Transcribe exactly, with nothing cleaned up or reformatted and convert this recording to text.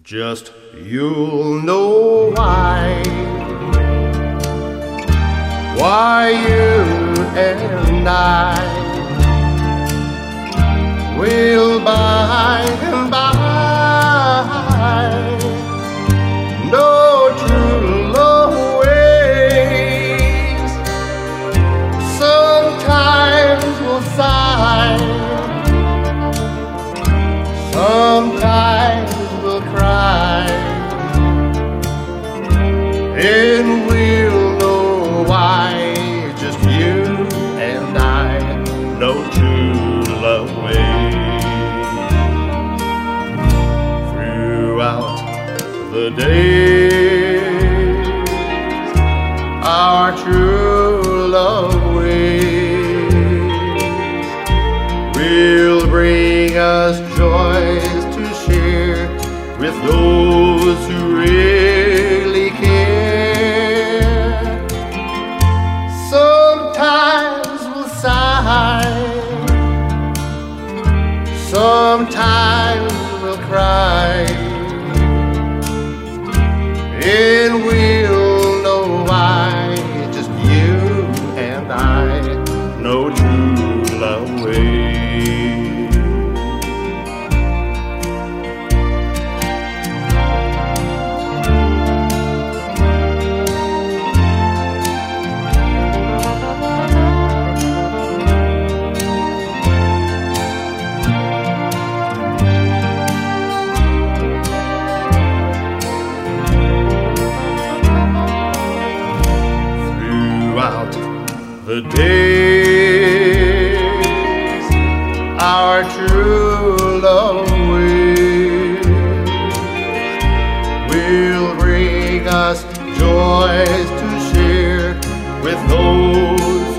Just you'll know why, why you and I will by and by know true love ways. Sometimes we'll sigh, sometimes we'll cry, and we'll know why. Just you and I know true love ways. Throughout the days, our true love ways will bring us joys to share with those who really care. Sometimes we'll sigh, sometimes we'll cry, and we'll know why. Just you and I know true love ways. Throughout the days, our true love ways will bring us joys to share with those